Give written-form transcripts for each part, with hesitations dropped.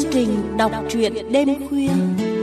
trình đọc truyện đêm khuya.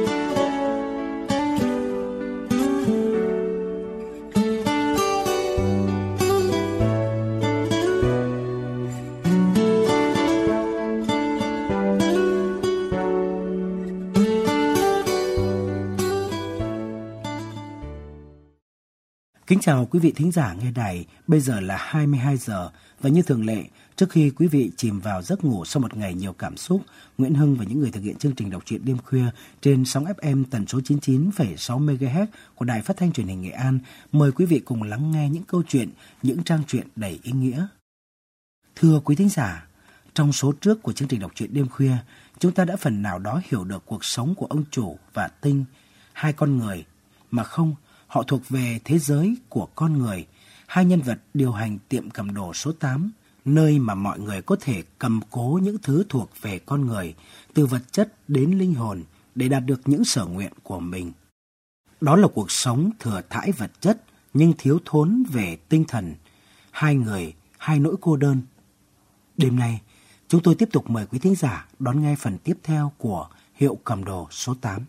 Kính chào quý vị thính giả nghe đài, bây giờ là 22 giờ và như thường lệ, trước khi quý vị chìm vào giấc ngủ sau một ngày nhiều cảm xúc, Nguyễn Hưng và những người thực hiện chương trình đọc truyện đêm khuya trên sóng FM tần số 99,6 MHz của Đài Phát thanh Truyền hình Nghệ An, mời quý vị cùng lắng nghe những câu chuyện, những trang truyện đầy ý nghĩa. Thưa quý thính giả, trong số trước của chương trình đọc truyện đêm khuya, chúng ta đã phần nào đó hiểu được cuộc sống của ông chủ và Tinh, hai con người mà không, họ thuộc về thế giới của con người, hai nhân vật điều hành tiệm cầm đồ số 8, nơi mà mọi người có thể cầm cố những thứ thuộc về con người, từ vật chất đến linh hồn, để đạt được những sở nguyện của mình. Đó là cuộc sống thừa thãi vật chất nhưng thiếu thốn về tinh thần, hai người, hai nỗi cô đơn. Đêm nay, chúng tôi tiếp tục mời quý thính giả đón nghe phần tiếp theo của Hiệu cầm đồ số 8.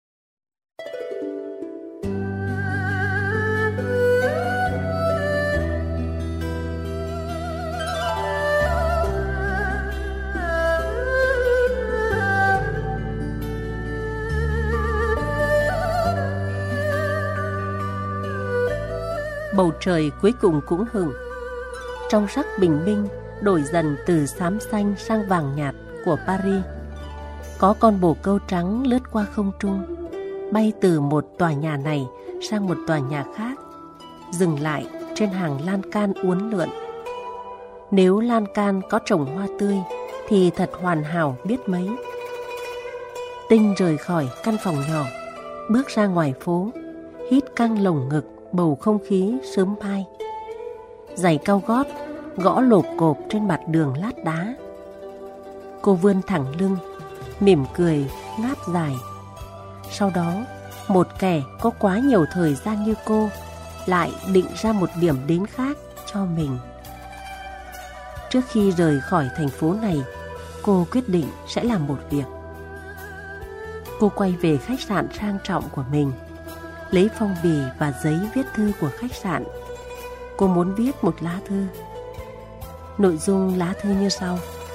Bầu trời cuối cùng cũng hửng. Trong sắc bình minh đổi dần từ xám xanh sang vàng nhạt của Paris. Có con bồ câu trắng lướt qua không trung, bay từ một tòa nhà này sang một tòa nhà khác, dừng lại trên hàng lan can uốn lượn. Nếu lan can có trồng hoa tươi thì thật hoàn hảo biết mấy. Tinh rời khỏi căn phòng nhỏ, bước ra ngoài phố, hít căng lồng ngực bầu không khí sớm mai. Giày cao gót gõ lộp cộp trên mặt đường lát đá. Cô vươn thẳng lưng, mỉm cười ngáp dài. Sau đó, một kẻ có quá nhiều thời gian như cô lại định ra một điểm đến khác cho mình. Trước khi rời khỏi thành phố này, cô quyết định sẽ làm một việc. Cô quay về khách sạn sang trọng của mình, lấy phong bì và giấy viết thư của khách sạn. Cô muốn viết một lá thư. Nội dung lá thư như sau: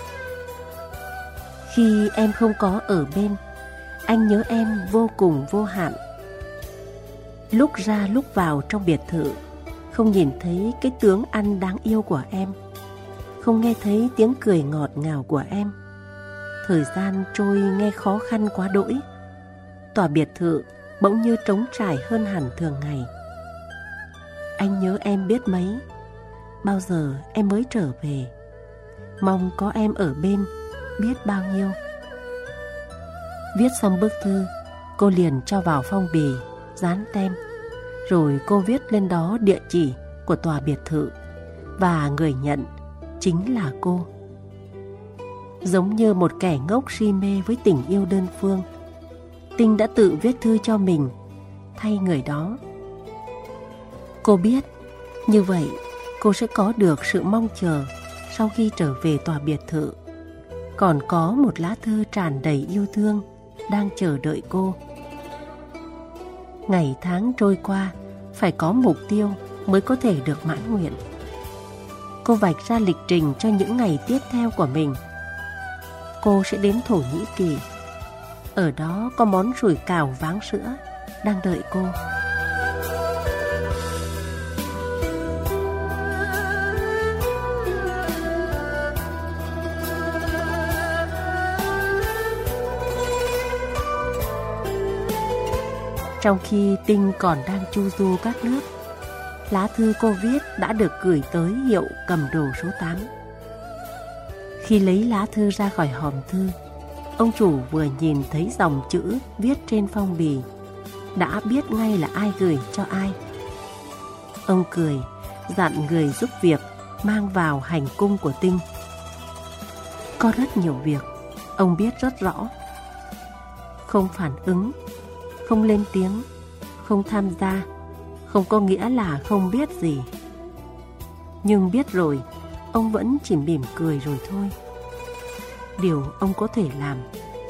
Khi em không có ở bên, anh nhớ em vô cùng vô hạn. Lúc ra lúc vào trong biệt thự, không nhìn thấy cái tướng ăn đáng yêu của em, không nghe thấy tiếng cười ngọt ngào của em. Thời gian trôi nghe khó khăn quá đỗi. Tòa biệt thự bỗng như trống trải hơn hẳn thường ngày. Anh nhớ em biết mấy, bao giờ em mới trở về. Mong có em ở bên, biết bao nhiêu. Viết xong bức thư, cô liền cho vào phong bì, dán tem. Rồi cô viết lên đó địa chỉ của tòa biệt thự, và người nhận chính là cô. Giống như một kẻ ngốc si mê với tình yêu đơn phương, Tinh đã tự viết thư cho mình thay người đó. Cô biết như vậy cô sẽ có được sự mong chờ sau khi trở về tòa biệt thự. Còn có một lá thư tràn đầy yêu thương đang chờ đợi cô. Ngày tháng trôi qua, phải có mục tiêu mới có thể được mãn nguyện. Cô vạch ra lịch trình cho những ngày tiếp theo của mình. Cô sẽ đến Thổ Nhĩ Kỳ. Ở đó có món sủi cảo váng sữa đang đợi cô. Trong khi Tinh còn đang chu du các nước, lá thư cô viết đã được gửi tới hiệu cầm đồ số 8. Khi lấy lá thư ra khỏi hòm thư, ông chủ vừa nhìn thấy dòng chữ viết trên phong bì đã biết ngay là ai gửi cho ai. Ông cười, dặn người giúp việc mang vào hành cung của Tinh. Có rất nhiều việc, ông biết rất rõ. Không phản ứng, không lên tiếng, không tham gia, không có nghĩa là không biết gì. Nhưng biết rồi, ông vẫn chỉ mỉm cười rồi thôi. Điều ông có thể làm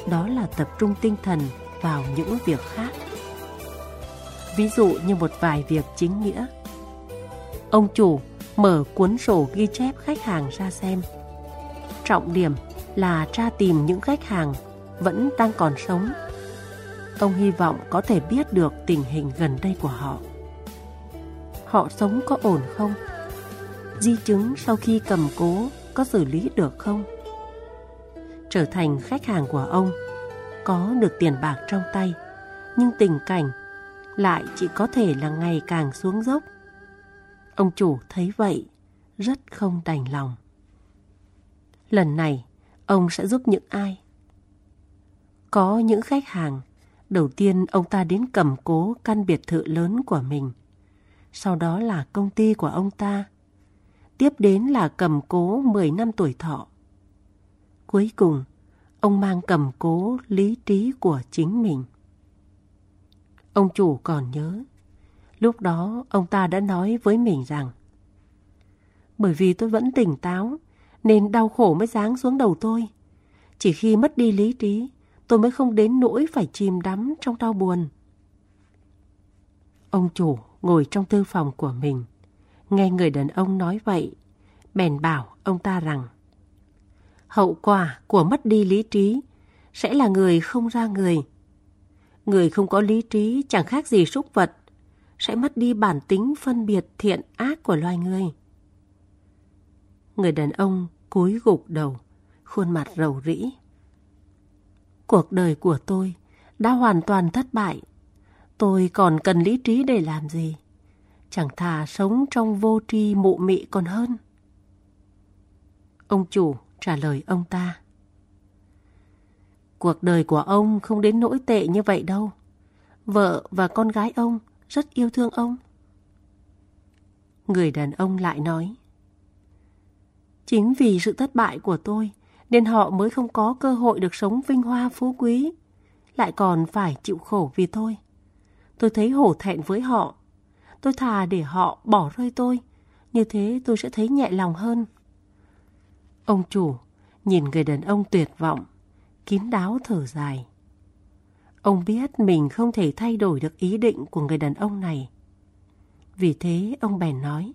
đó là tập trung tinh thần vào những việc khác. Ví dụ như một vài việc chính nghĩa. Ông chủ mở cuốn sổ ghi chép khách hàng ra xem. Trọng điểm là tra tìm những khách hàng vẫn đang còn sống. Ông hy vọng có thể biết được tình hình gần đây của họ. Họ sống có ổn không? Di chứng sau khi cầm cố có xử lý được không? Trở thành khách hàng của ông, có được tiền bạc trong tay, nhưng tình cảnh lại chỉ có thể là ngày càng xuống dốc. Ông chủ thấy vậy, rất không đành lòng. Lần này, ông sẽ giúp những ai? Có những khách hàng, đầu tiên ông ta đến cầm cố căn biệt thự lớn của mình. Sau đó là công ty của ông ta. Tiếp đến là cầm cố 10 năm tuổi thọ. Cuối cùng, ông mang cầm cố lý trí của chính mình. Ông chủ còn nhớ, lúc đó ông ta đã nói với mình rằng: bởi vì tôi vẫn tỉnh táo, nên đau khổ mới giáng xuống đầu tôi. Chỉ khi mất đi lý trí, tôi mới không đến nỗi phải chìm đắm trong đau buồn. Ông chủ ngồi trong thư phòng của mình, nghe người đàn ông nói vậy, bèn bảo ông ta rằng: hậu quả của mất đi lý trí sẽ là người không ra người. Người không có lý trí chẳng khác gì súc vật, sẽ mất đi bản tính phân biệt thiện ác của loài người. Người đàn ông cúi gục đầu, khuôn mặt rầu rĩ. Cuộc đời của tôi đã hoàn toàn thất bại. Tôi còn cần lý trí để làm gì? Chẳng thà sống trong vô tri mụ mị còn hơn. Ông chủ trả lời ông ta: cuộc đời của ông không đến nỗi tệ như vậy đâu. Vợ và con gái ông rất yêu thương ông. Người đàn ông lại nói: chính vì sự thất bại của tôi nên họ mới không có cơ hội được sống vinh hoa phú quý, lại còn phải chịu khổ vì tôi. Tôi thấy hổ thẹn với họ. Tôi thà để họ bỏ rơi tôi, như thế tôi sẽ thấy nhẹ lòng hơn. Ông chủ nhìn người đàn ông tuyệt vọng, kín đáo thở dài. Ông biết mình không thể thay đổi được ý định của người đàn ông này. Vì thế ông bèn nói: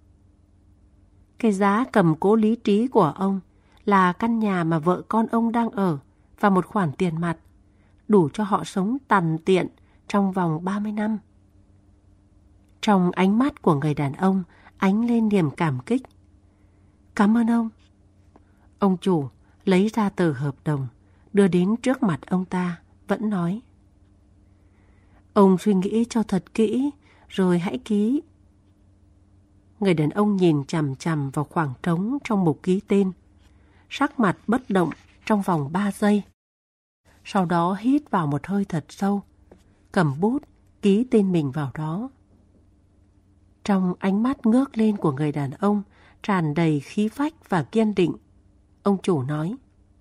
cái giá cầm cố lý trí của ông là căn nhà mà vợ con ông đang ở và một khoản tiền mặt, đủ cho họ sống tằn tiện trong vòng 30 năm. Trong ánh mắt của người đàn ông ánh lên niềm cảm kích. Cảm ơn ông. Ông chủ lấy ra tờ hợp đồng, đưa đến trước mặt ông ta, vẫn nói: ông suy nghĩ cho thật kỹ, rồi hãy ký. Người đàn ông nhìn chằm chằm vào khoảng trống trong mục ký tên, sắc mặt bất động trong vòng 3 giây. Sau đó hít vào một hơi thật sâu, cầm bút ký tên mình vào đó. Trong ánh mắt ngước lên của người đàn ông tràn đầy khí phách và kiên định, ông chủ nói: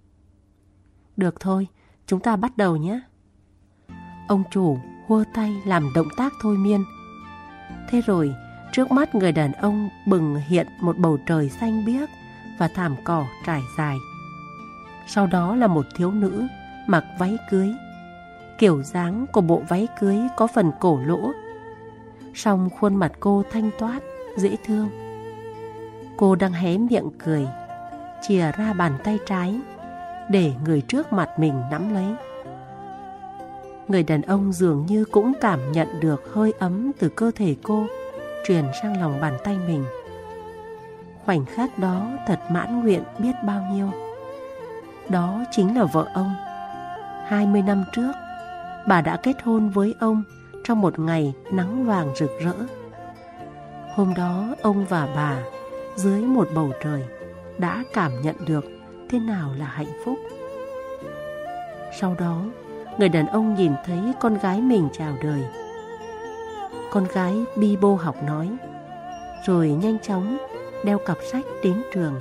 được thôi, chúng ta bắt đầu nhé. Ông chủ hua tay làm động tác thôi miên. Thế rồi trước mắt người đàn ông bừng hiện một bầu trời xanh biếc và thảm cỏ trải dài. Sau đó là một thiếu nữ mặc váy cưới. Kiểu dáng của bộ váy cưới có phần cổ lỗ, song khuôn mặt cô thanh toát, dễ thương. Cô đang hé miệng cười, chìa ra bàn tay trái để người trước mặt mình nắm lấy. Người đàn ông dường như cũng cảm nhận được hơi ấm từ cơ thể cô truyền sang lòng bàn tay mình. Khoảnh khắc đó thật mãn nguyện biết bao nhiêu. Đó chính là vợ ông. 20 năm trước, bà đã kết hôn với ông trong một ngày nắng vàng rực rỡ. Hôm đó ông và bà dưới một bầu trời đã cảm nhận được thế nào là hạnh phúc. Sau đó, người đàn ông nhìn thấy con gái mình chào đời. Con gái bi bô học nói, rồi nhanh chóng đeo cặp sách đến trường.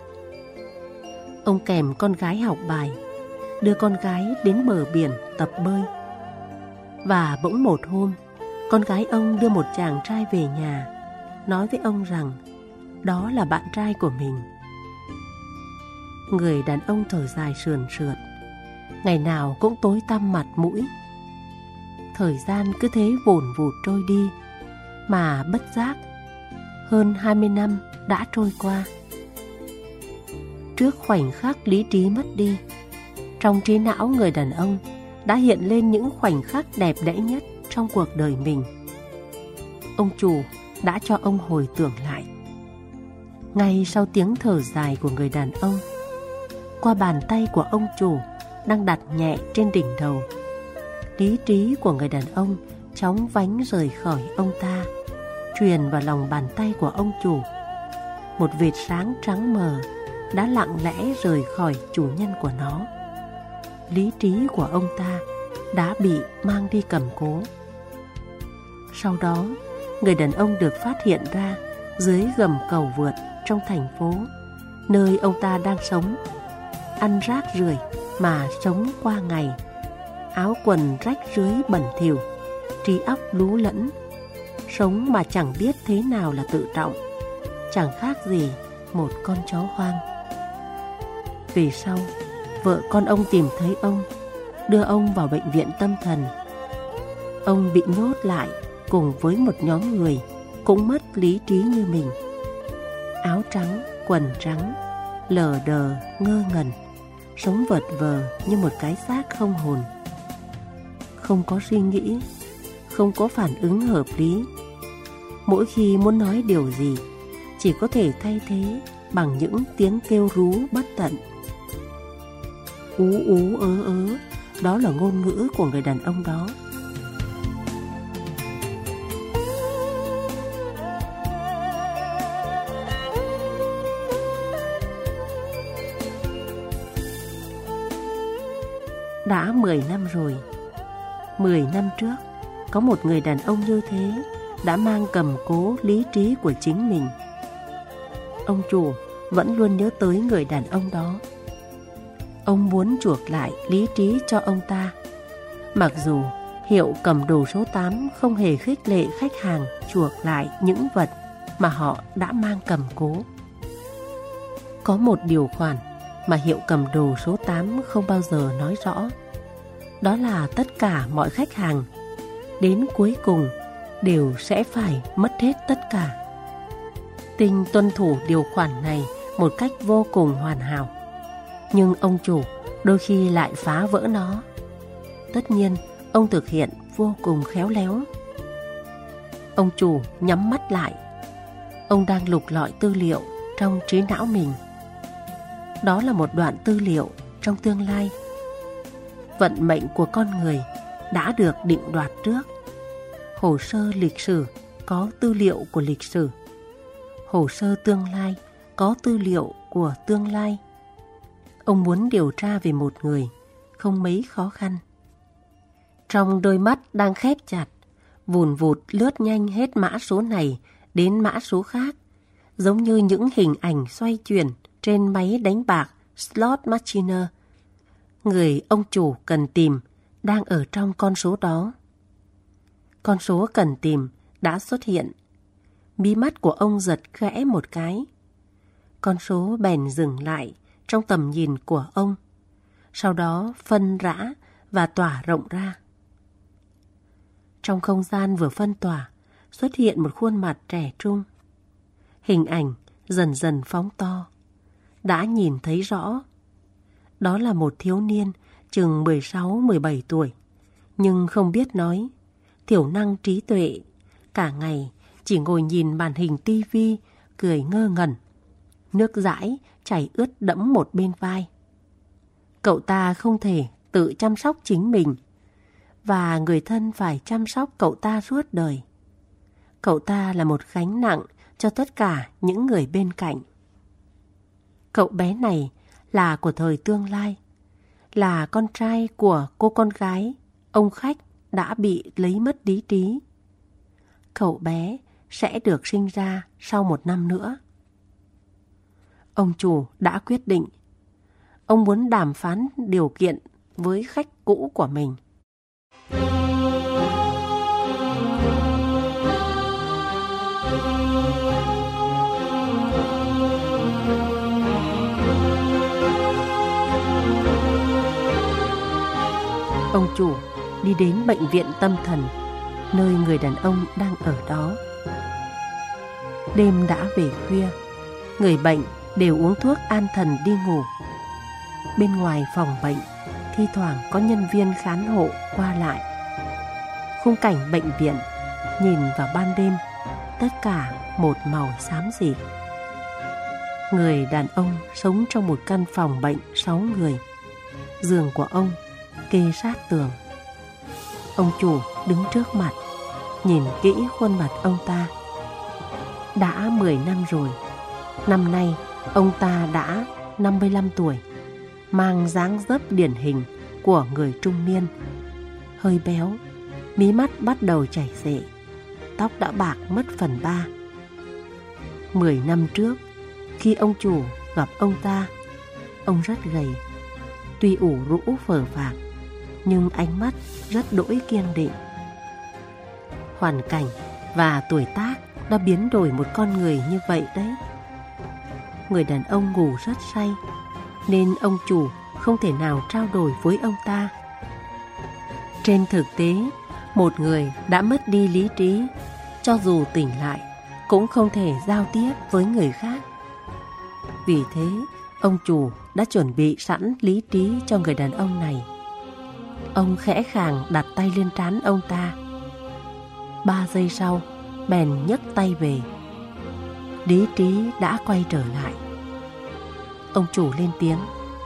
Ông kèm con gái học bài, đưa con gái đến bờ biển tập bơi. Và bỗng một hôm, con gái ông đưa một chàng trai về nhà, nói với ông rằng đó là bạn trai của mình. Người đàn ông thở dài sườn sượt, ngày nào cũng tối tăm mặt mũi. Thời gian cứ thế vùn vụt trôi đi, mà bất giác hơn 20 năm đã trôi qua. Trước khoảnh khắc lý trí mất đi, trong trí não người đàn ông đã hiện lên những khoảnh khắc đẹp đẽ nhất trong cuộc đời mình. Ông chủ đã cho ông hồi tưởng lại. Ngay sau tiếng thở dài của người đàn ông, qua bàn tay của ông chủ đang đặt nhẹ trên đỉnh đầu, lý trí của người đàn ông chóng vánh rời khỏi ông ta, truyền vào lòng bàn tay của ông chủ. Một vệt sáng trắng mờ đã lặng lẽ rời khỏi chủ nhân của nó. Lý trí của ông ta đã bị mang đi cầm cố. Sau đó, người đàn ông được phát hiện ra dưới gầm cầu vượt trong thành phố, nơi ông ta đang sống, ăn rác rưởi mà sống qua ngày, áo quần rách rưới bẩn thỉu, trí óc lú lẫn, sống mà chẳng biết thế nào là tự trọng, chẳng khác gì một con chó hoang. Về sau, vợ con ông tìm thấy ông, đưa ông vào bệnh viện tâm thần. Ông bị nhốt lại cùng với một nhóm người cũng mất lý trí như mình. Áo trắng, quần trắng, lờ đờ, ngơ ngẩn, sống vật vờ như một cái xác không hồn. Không có suy nghĩ, không có phản ứng hợp lý. Mỗi khi muốn nói điều gì, chỉ có thể thay thế bằng những tiếng kêu rú bất tận. Ú ú ớ, đó là ngôn ngữ của người đàn ông đó. Đã 10 năm rồi. 10 năm trước, có một người đàn ông như thế đã mang cầm cố lý trí của chính mình. Ông chủ vẫn luôn nhớ tới người đàn ông đó. Ông muốn chuộc lại lý trí cho ông ta. Mặc dù hiệu cầm đồ số 8 không hề khích lệ khách hàng chuộc lại những vật mà họ đã mang cầm cố. Có một điều khoản mà hiệu cầm đồ số 8 không bao giờ nói rõ. Đó là tất cả mọi khách hàng đến cuối cùng đều sẽ phải mất hết tất cả. Tinh tuân thủ điều khoản này một cách vô cùng hoàn hảo, nhưng ông chủ đôi khi lại phá vỡ nó. Tất nhiên, ông thực hiện vô cùng khéo léo. Ông chủ nhắm mắt lại. Ông đang lục lọi tư liệu trong trí não mình. Đó là một đoạn tư liệu trong tương lai. Vận mệnh của con người đã được định đoạt trước. Hồ sơ lịch sử có tư liệu của lịch sử. Hồ sơ tương lai có tư liệu của tương lai. Ông muốn điều tra về một người không mấy khó khăn. Trong đôi mắt đang khép chặt, vùn vụt lướt nhanh hết mã số này đến mã số khác, giống như những hình ảnh xoay chuyển trên máy đánh bạc slot machine. Người ông chủ cần tìm đang ở trong con số đó. Con số cần tìm đã xuất hiện. Mí mắt của ông giật khẽ một cái. Con số bèn dừng lại trong tầm nhìn của ông, sau đó phân rã và tỏa rộng ra. Trong không gian vừa phân tỏa, xuất hiện một khuôn mặt trẻ trung. Hình ảnh dần dần phóng to. Đã nhìn thấy rõ. Đó là một thiếu niên chừng 16-17 tuổi, nhưng không biết nói, thiểu năng trí tuệ, cả ngày chỉ ngồi nhìn màn hình tivi, cười ngơ ngẩn. Nước dãi chảy ướt đẫm một bên vai. Cậu ta không thể tự chăm sóc chính mình, và người thân phải chăm sóc cậu ta suốt đời. Cậu ta là một gánh nặng cho tất cả những người bên cạnh. Cậu bé này là của thời tương lai, là con trai của cô con gái ông khách đã bị lấy mất lý trí. Cậu bé sẽ được sinh ra sau 1 năm nữa. Ông chủ đã quyết định. Ông muốn đàm phán điều kiện với khách cũ của mình. đi đến bệnh viện tâm thần, nơi người đàn ông đang ở đó. Đêm đã về khuya, người bệnh đều uống thuốc an thần đi ngủ. Bên ngoài phòng bệnh, thi thoảng có nhân viên khán hộ qua lại. Khung cảnh bệnh viện nhìn vào ban đêm, tất cả một màu xám xịt. Người đàn ông sống trong một căn phòng bệnh 6 người. Giường của ông kê sát tường. Ông chủ đứng trước mặt, nhìn kỹ khuôn mặt ông ta. Đã 10 năm rồi. Năm nay ông ta đã 55 tuổi, mang dáng dấp điển hình của người trung niên. Hơi béo, mí mắt bắt đầu chảy xệ, tóc đã bạc mất phần 3. 10 năm trước, khi ông chủ gặp ông ta, ông rất gầy. Tuy ủ rũ phờ phạc, nhưng ánh mắt rất đỗi kiên định. Hoàn cảnh và tuổi tác đã biến đổi một con người như vậy đấy. Người đàn ông ngủ rất say, nên ông chủ không thể nào trao đổi với ông ta. Trên thực tế, một người đã mất đi lý trí, cho dù tỉnh lại cũng không thể giao tiếp với người khác. Vì thế, ông chủ đã chuẩn bị sẵn lý trí cho người đàn ông này. Ông khẽ khàng đặt tay lên trán ông ta. 3 giây sau, bèn nhấc tay về. Lý trí đã quay trở lại. Ông chủ lên tiếng: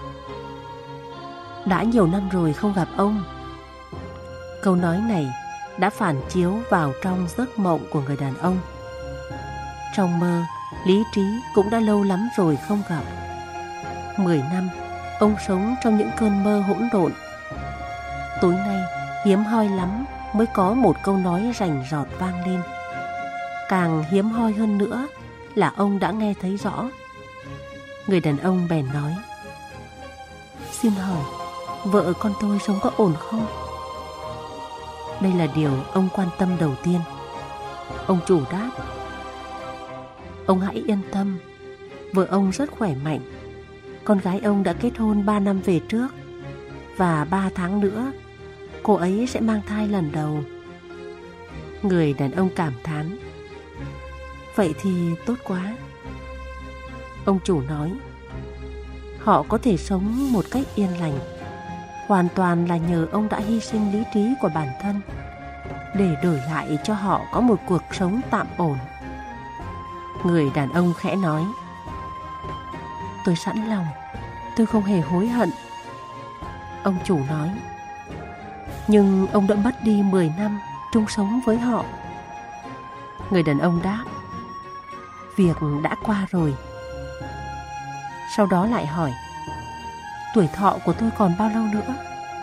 đã nhiều năm rồi không gặp ông. Câu nói này đã phản chiếu vào trong giấc mộng của người đàn ông. Trong mơ, lý trí cũng đã lâu lắm rồi không gặp. 10 năm, ông sống trong những cơn mơ hỗn độn. Tối nay, hiếm hoi lắm mới có một câu nói rành rọt vang lên. Càng hiếm hoi hơn nữa là ông đã nghe thấy rõ. Người đàn ông bèn nói: xin hỏi, vợ con tôi sống có ổn không? Đây là điều ông quan tâm đầu tiên. Ông chủ đáp: ông hãy yên tâm, vợ ông rất khỏe mạnh. Con gái ông đã kết hôn 3 năm về trước, và 3 tháng nữa cô ấy sẽ mang thai lần đầu. Người đàn ông cảm thán: vậy thì tốt quá. Ông chủ nói: họ có thể sống một cách yên lành hoàn toàn là nhờ ông đã hy sinh lý trí của bản thân để đổi lại cho họ có một cuộc sống tạm ổn. Người đàn ông khẽ nói: tôi sẵn lòng, tôi không hề hối hận. Ông chủ nói: nhưng ông đã mất đi 10 năm chung sống với họ. Người đàn ông đáp: việc đã qua rồi. Sau đó lại hỏi: tuổi thọ của tôi còn bao lâu nữa?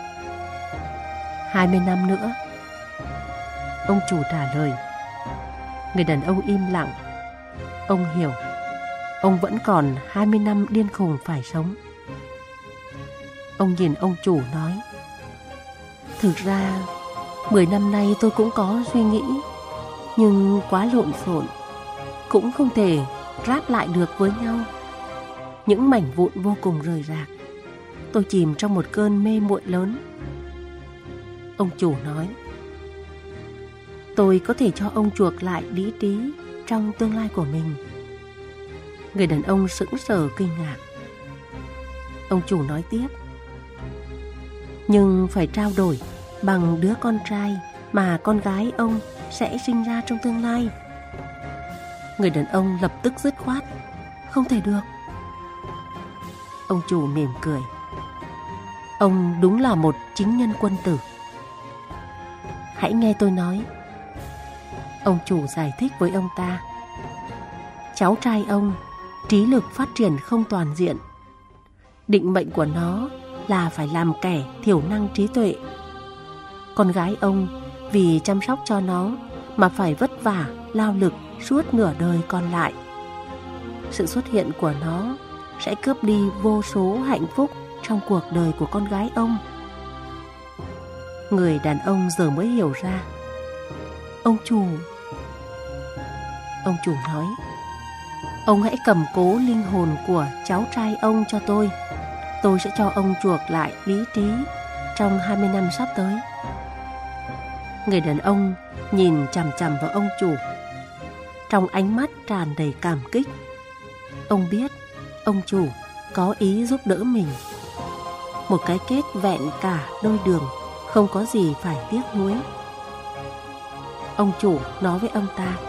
20 năm nữa. Ông chủ trả lời. Người đàn ông im lặng. Ông hiểu, ông vẫn còn 20 năm điên khùng phải sống. Ông nhìn ông chủ nói: thực ra 10 năm nay tôi cũng có suy nghĩ, nhưng quá lộn xộn, cũng không thể ráp lại được với nhau. Những mảnh vụn vô cùng rời rạc. Tôi chìm trong một cơn mê muội lớn. Ông chủ nói: tôi có thể cho ông chuộc lại lý trí trong tương lai của mình. Người đàn ông sững sờ kinh ngạc. Ông chủ nói tiếp: nhưng phải trao đổi bằng đứa con trai mà con gái ông sẽ sinh ra trong tương lai. Người đàn ông lập tức dứt khoát: không thể được. Ông chủ mỉm cười: ông đúng là một chính nhân quân tử. Hãy nghe tôi nói. Ông chủ giải thích với ông ta: cháu trai ông trí lực phát triển không toàn diện. Định mệnh của nó là phải làm kẻ thiểu năng trí tuệ. Con gái ông vì chăm sóc cho nó mà phải vất vả lao lực suốt nửa đời còn lại. Sự xuất hiện của nó sẽ cướp đi vô số hạnh phúc trong cuộc đời của con gái ông. Người đàn ông giờ mới hiểu ra. Ông chủ nói: ông hãy cầm cố linh hồn của cháu trai ông cho tôi. Tôi sẽ cho ông chuộc lại lý trí trong 20 năm sắp tới. Người đàn ông nhìn chằm chằm vào ông chủ, trong ánh mắt tràn đầy cảm kích. Ông biết ông chủ có ý giúp đỡ mình. Một cái kết vẹn cả đôi đường, không có gì phải tiếc nuối. Ông chủ nói với ông ta: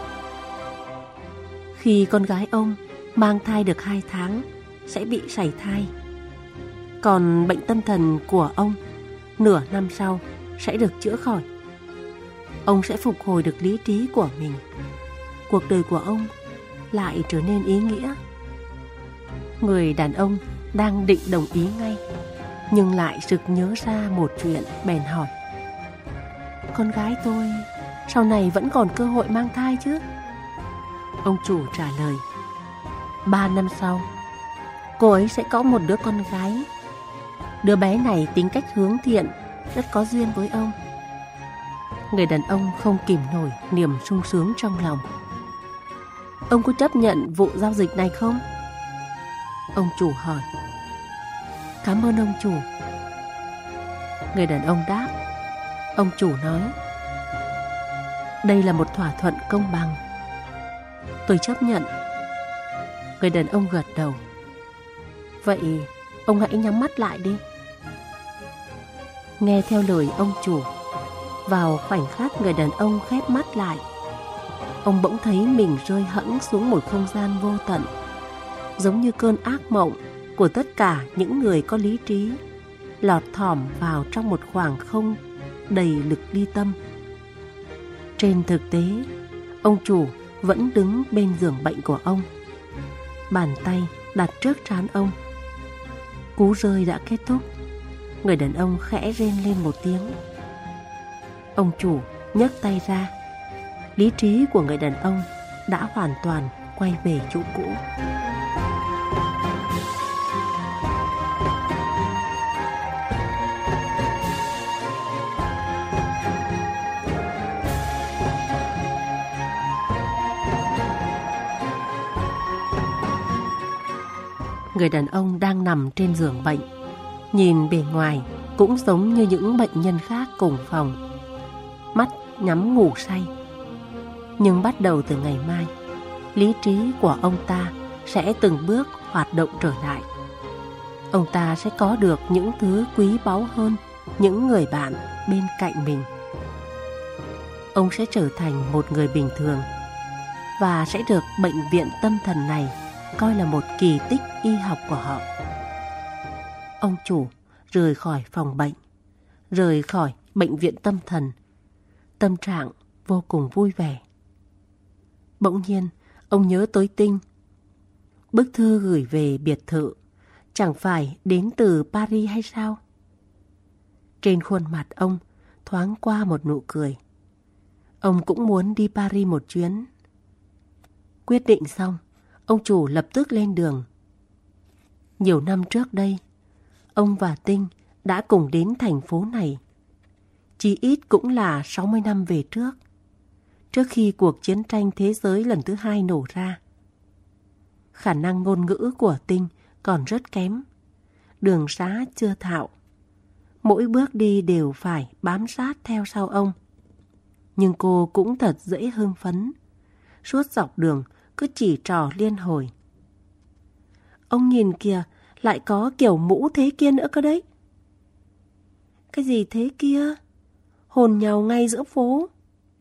khi con gái ông mang thai được 2 tháng sẽ bị sảy thai. Còn bệnh tâm thần của ông nửa năm sau sẽ được chữa khỏi. Ông sẽ phục hồi được lý trí của mình. Cuộc đời của ông lại trở nên ý nghĩa. Người đàn ông đang định đồng ý ngay, nhưng lại sực nhớ ra một chuyện, bèn hỏi: con gái tôi sau này vẫn còn cơ hội mang thai chứ? Ông chủ trả lời: 3 năm sau, cô ấy sẽ có một đứa con gái. Đứa bé này tính cách hướng thiện, rất có duyên với ông. Người đàn ông không kìm nổi niềm sung sướng trong lòng. Ông có chấp nhận vụ giao dịch này không? Ông chủ hỏi. Cảm ơn ông chủ. Người đàn ông đáp. Ông chủ nói: đây là một thỏa thuận công bằng. Tôi chấp nhận. Người đàn ông gật đầu. Vậy ông hãy nhắm mắt lại đi. Nghe theo lời ông chủ, vào khoảnh khắc người đàn ông khép mắt lại, ông bỗng thấy mình rơi hẫng xuống một không gian vô tận, giống như cơn ác mộng của tất cả những người có lý trí, lọt thỏm vào trong một khoảng không đầy lực ly tâm. Trên thực tế, ông chủ vẫn đứng bên giường bệnh của ông, bàn tay đặt trước trán ông. Cú rơi đã kết thúc. Người đàn ông khẽ rên lên một tiếng. Ông chủ nhấc tay ra. Lý trí của người đàn ông đã hoàn toàn quay về chỗ cũ. Người đàn ông đang nằm trên giường bệnh, nhìn bề ngoài cũng giống như những bệnh nhân khác cùng phòng, mắt nhắm ngủ say. Nhưng bắt đầu từ ngày mai, lý trí của ông ta sẽ từng bước hoạt động trở lại. Ông ta sẽ có được những thứ quý báu hơn những người bạn bên cạnh mình. Ông sẽ trở thành một người bình thường và sẽ được bệnh viện tâm thần này coi là một kỳ tích y học của họ. Ông chủ rời khỏi phòng bệnh, rời khỏi bệnh viện tâm thần, tâm trạng vô cùng vui vẻ. Bỗng nhiên, ông nhớ tới Tinh. Bức thư gửi về biệt thự chẳng phải đến từ Paris hay sao? Trên khuôn mặt ông thoáng qua một nụ cười. Ông cũng muốn đi Paris một chuyến. Quyết định xong, ông chủ lập tức lên đường. Nhiều năm trước đây, ông và Tinh đã cùng đến thành phố này. Chỉ ít cũng là 60 năm về trước, trước khi cuộc chiến tranh thế giới lần thứ 2 nổ ra. Khả năng ngôn ngữ của Tinh còn rất kém, đường xá chưa thạo. Mỗi bước đi đều phải bám sát theo sau ông. Nhưng cô cũng thật dễ hưng phấn, suốt dọc đường cứ chỉ trò liên hồi. Ông nhìn kìa, lại có kiểu mũ thế kia nữa cơ đấy. Cái gì thế kia? Hồn nhau ngay giữa phố.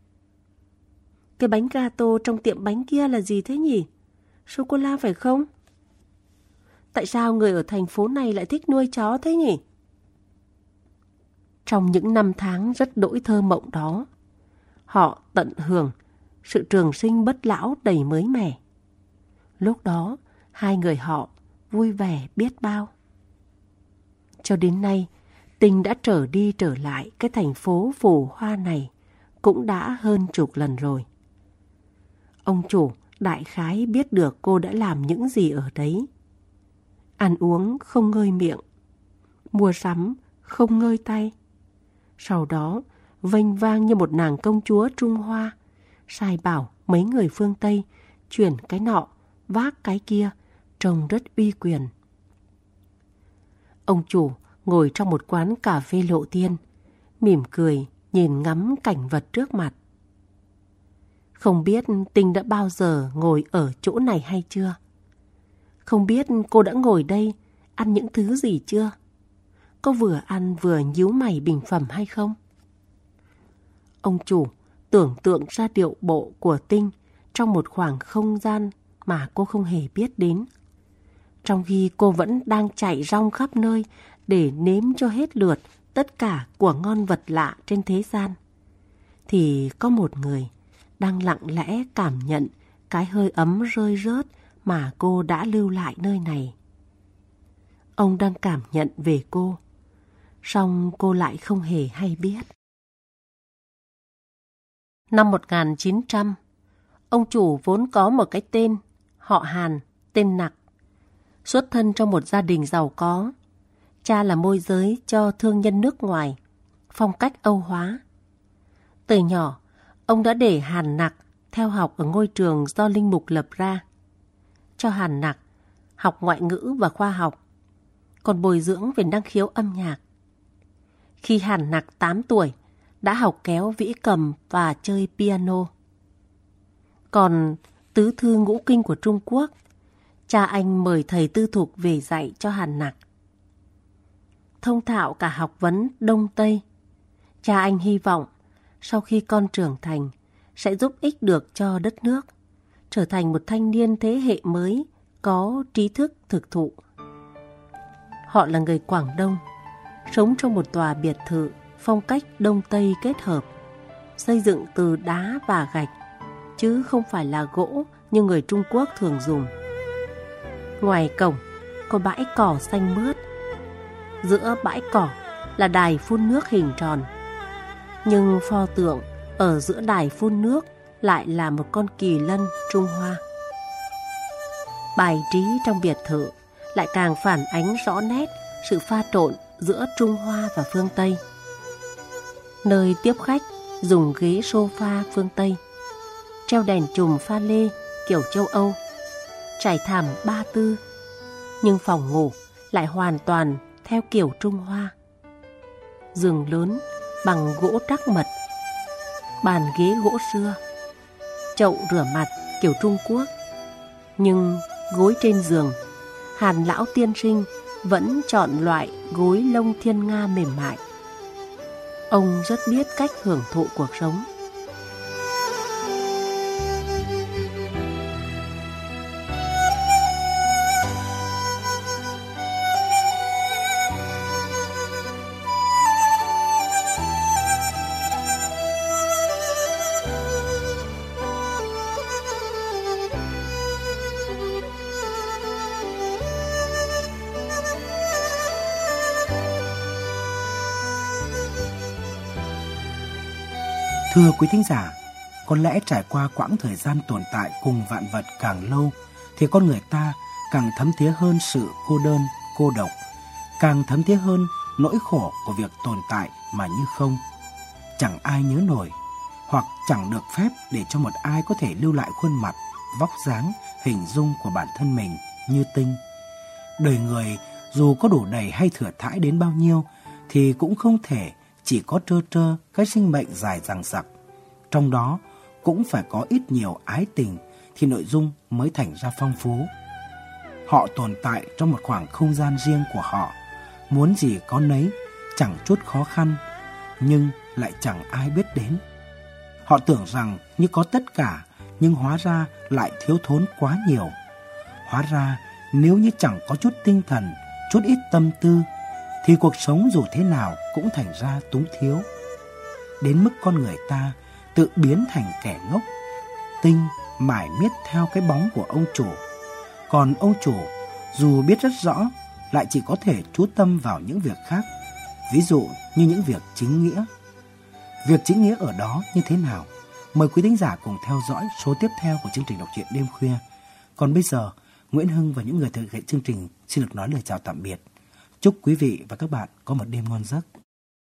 Cái bánh gato trong tiệm bánh kia là gì thế nhỉ? Sô-cô-la phải không? Tại sao người ở thành phố này lại thích nuôi chó thế nhỉ? Trong những năm tháng rất đỗi thơ mộng đó, họ tận hưởng sự trường sinh bất lão đầy mới mẻ. Lúc đó, hai người họ vui vẻ biết bao. Cho đến nay, Tinh đã trở đi trở lại cái thành phố phù hoa này cũng đã hơn chục lần rồi. Ông chủ đại khái biết được cô đã làm những gì ở đấy. Ăn uống không ngơi miệng, mua sắm không ngơi tay. Sau đó, vênh vang như một nàng công chúa Trung Hoa, sai bảo mấy người phương Tây chuyển cái nọ, vác cái kia, trông rất uy quyền. Ông chủ ngồi trong một quán cà phê lộ thiên, mỉm cười nhìn ngắm cảnh vật trước mặt. Không biết Tinh đã bao giờ ngồi ở chỗ này hay chưa? Không biết cô đã ngồi đây ăn những thứ gì chưa? Có vừa ăn vừa nhíu mày bình phẩm hay không? Ông chủ tưởng tượng ra điệu bộ của Tinh trong một khoảng không gian mà cô không hề biết đến. Trong khi cô vẫn đang chạy rong khắp nơi để nếm cho hết lượt tất cả của ngon vật lạ trên thế gian, thì có một người đang lặng lẽ cảm nhận cái hơi ấm rơi rớt mà cô đã lưu lại nơi này. Ông đang cảm nhận về cô, song cô lại không hề hay biết. Năm 1900, ông chủ vốn có một cái tên, họ Hàn, tên Nặc. Xuất thân trong một gia đình giàu có. Cha là môi giới cho thương nhân nước ngoài, phong cách Âu hóa. Từ nhỏ, ông đã để Hàn Nặc theo học ở ngôi trường do linh mục lập ra. Cho Hàn Nặc học ngoại ngữ và khoa học, còn bồi dưỡng về năng khiếu âm nhạc. Khi Hàn Nặc 8 tuổi, đã học kéo vĩ cầm và chơi piano. Còn tứ thư ngũ kinh của Trung Quốc, cha anh mời thầy tư thục về dạy cho Hàn Nặc. Thông thạo cả học vấn Đông Tây, cha anh hy vọng sau khi con trưởng thành sẽ giúp ích được cho đất nước, trở thành một thanh niên thế hệ mới có trí thức thực thụ. Họ là người Quảng Đông, sống trong một tòa biệt thự phong cách Đông Tây kết hợp, xây dựng từ đá và gạch, chứ không phải là gỗ như người Trung Quốc thường dùng. Ngoài cổng có bãi cỏ xanh mướt. Giữa bãi cỏ là đài phun nước hình tròn. Nhưng pho tượng ở giữa đài phun nước lại là một con kỳ lân Trung Hoa. Bài trí trong biệt thự lại càng phản ánh rõ nét sự pha trộn giữa Trung Hoa và phương Tây. Nơi tiếp khách dùng ghế sofa phương Tây, treo đèn chùm pha lê kiểu châu Âu, trải thảm ba tư, nhưng phòng ngủ lại hoàn toàn theo kiểu Trung Hoa. Giường lớn bằng gỗ trắc mật, bàn ghế gỗ sưa, chậu rửa mặt kiểu Trung Quốc. Nhưng gối trên giường, Hàn lão tiên sinh vẫn chọn loại gối lông thiên nga mềm mại. Ông rất biết cách hưởng thụ cuộc sống. Thưa quý thính giả, có lẽ trải qua quãng thời gian tồn tại cùng vạn vật càng lâu, thì con người ta càng thấm thía hơn sự cô đơn, cô độc, càng thấm thía hơn nỗi khổ của việc tồn tại mà như không. Chẳng ai nhớ nổi, hoặc chẳng được phép để cho một ai có thể lưu lại khuôn mặt, vóc dáng, hình dung của bản thân mình như Tinh. Đời người dù có đủ đầy hay thừa thãi đến bao nhiêu, thì cũng không thể chỉ có trơ trơ cái sinh mệnh dài dằng dặc. Trong đó cũng phải có ít nhiều ái tình thì nội dung mới thành ra phong phú. Họ tồn tại trong một khoảng không gian riêng của họ, muốn gì có nấy, chẳng chút khó khăn, nhưng lại chẳng ai biết đến. Họ tưởng rằng như có tất cả, nhưng hóa ra lại thiếu thốn quá nhiều. Hóa ra nếu như chẳng có chút tinh thần, chút ít tâm tư, thì cuộc sống dù thế nào cũng thành ra túng thiếu. Đến mức con người ta tự biến thành kẻ ngốc. Tinh mải miết theo cái bóng của ông chủ. Còn ông chủ dù biết rất rõ, lại chỉ có thể chú tâm vào những việc khác. Ví dụ như những việc chính nghĩa. Việc chính nghĩa ở đó như thế nào? Mời quý thính giả cùng theo dõi số tiếp theo của chương trình đọc truyện đêm khuya. Còn bây giờ, Nguyễn Hưng và những người thực hiện chương trình xin được nói lời chào tạm biệt. Chúc quý vị và các bạn có một đêm ngon giấc.